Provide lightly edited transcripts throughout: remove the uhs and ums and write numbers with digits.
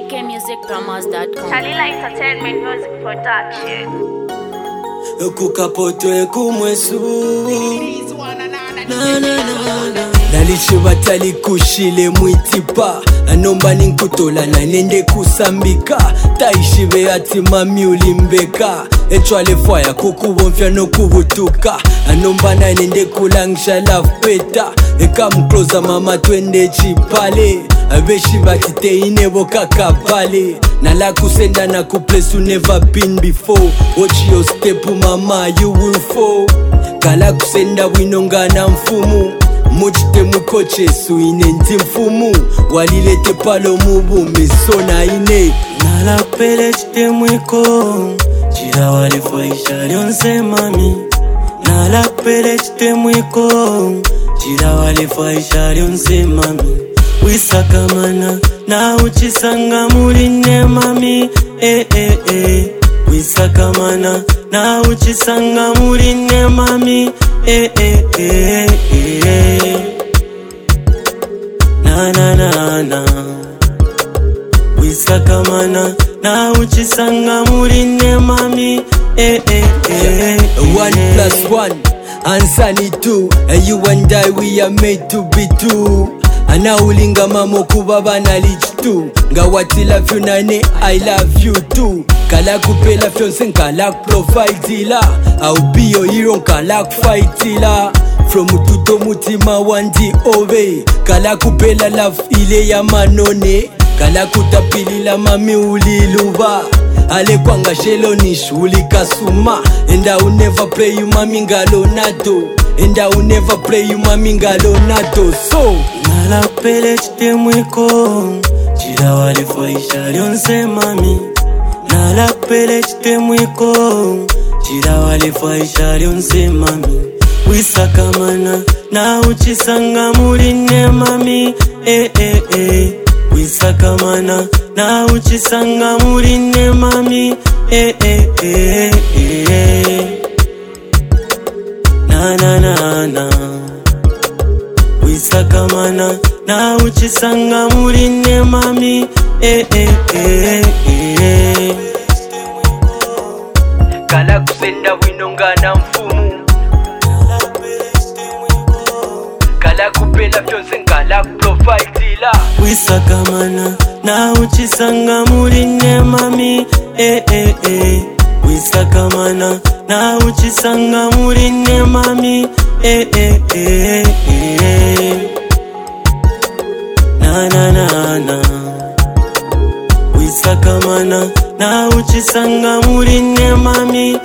ckmusicpromos.com. Talila Entertainment Music Production. Kukapoto kumwesu Nalishe batali kushile mwitipa Anomba ninkutola na nende kusambika Taishive ati mami ulimbeka Echwale fwaya kukubonfya no kubutuka Anomba na nende kulangisha love peta Eka mkloza mama twende chipale Abeshi batite inebo kakapale Nala kusenda na kuplace you never been before Watch your step mama you will fall Kala kusenda winonga na mfumu Mujite mukoche suine ndi mfumu Walilete palo mubu misona ine Nala pele chite mwiko Chira wale faisha lyonse mami Nala pele chite mwiko Chira wale faisha lyonse mami Wisakamana na uchisanga muline mami Wisakamana na uchisanga muline mami Na na na na Wisakamana na uchisanga muline mami 1+1 answer ni 2 And you and I we are made to be two Ana ulinga mamo kubaba na lich tu Ngawati love you nane I love you too Kala kupela fiance nkala profile tila I'll be your hero nkala kufaitila From tuto mutima wandi ove Kala kupela love ile ya manone Kala kutapilila mami uliluba Ale kwanga shelo ni shuli kasuma And I will never play you mami ngalonado And I will never play you mami ngalonado So Nala pele chite mwiko Chira wale faisha lyonse mami Nala pele chite mwiko Chira wale faisha lyonse mami Wisakamana na uchisanga muline mami Wisakamana na uchisanga muline mami Na na na na Wisakamana na uchisanga muline mami Kala kusenda winonga na mfumu Kala kupela fyonse nkala profile tila Wisakamana na uchisanga muline mami Wisakamana na uchisanga muline mami Na na na na Wisakamana na uchisanga muline mami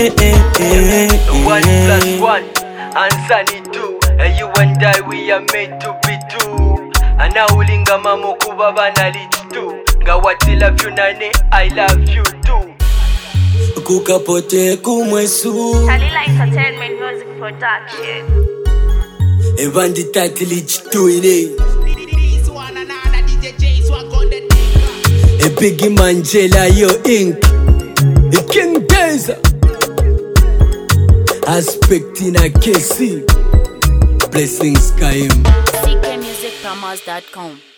1+1 answer ni 2 And you and I we are made to be two Ana ulinga mamo kubaba na lich tu Ngawati love you nane I love you too Kukapote kumwesu Talila Entertainment Music Production. Evandi tati lich tu ine Biggie Manjela yo ink King Deza Aspect in a KC Blessings Kaim ckmusicpromos.com.